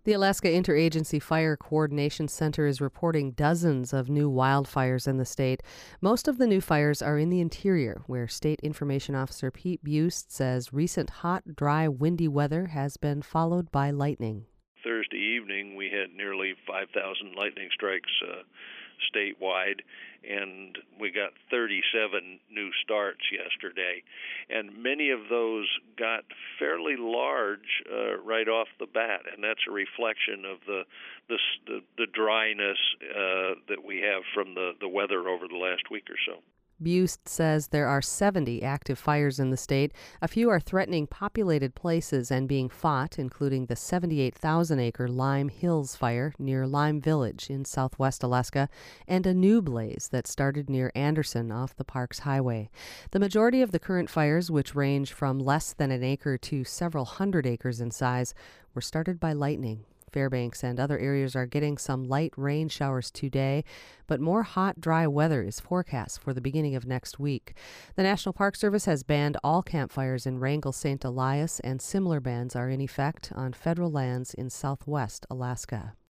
The Alaska Interagency Fire Coordination Center is reporting dozens of new wildfires in the state. Most of the new fires are in the interior, where State Information Officer Pete Buist says recent hot, dry, windy weather has been followed by lightning. Thursday evening, we had nearly 5,000 lightning strikes statewide, and we got 37 new starts yesterday. And many of those got fairly large right off the bat, and that's a reflection of the dryness that we have from the weather over the last week or so. Buist says there are 70 active fires in the state. A few are threatening populated places and being fought, including the 78,000-acre Lime Hills fire near Lime Village in southwest Alaska, and a new blaze that started near Anderson off the Parks Highway. The majority of the current fires, which range from less than an acre to several hundred acres in size, were started by lightning. Fairbanks and other areas are getting some light rain showers today, but more hot, dry weather is forecast for the beginning of next week. The National Park Service has banned all campfires in Wrangell St. Elias, and similar bans are in effect on federal lands in southwest Alaska.